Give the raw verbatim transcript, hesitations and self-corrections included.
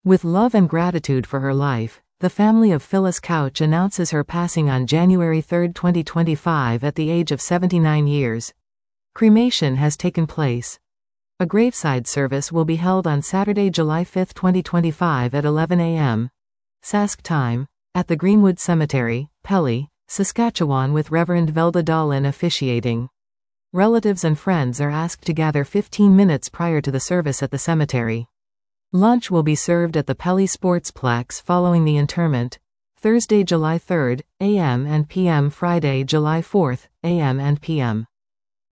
With love and gratitude for her life, the family of Phyllis Couch announces her passing on January third, twenty twenty-five at the age of seventy-nine years. Cremation has taken place. A graveside service will be held on Saturday, July fifth, twenty twenty-five at eleven a m Sask time, at the Greenwood Cemetery, Pelly, Saskatchewan, with Reverend Velda Dahlin officiating. Relatives and friends are asked to gather fifteen minutes prior to the service at the cemetery. Lunch will be served at the Pelly Sportsplex following the interment, Thursday, July third, a m and p m Friday, July fourth, a m and p m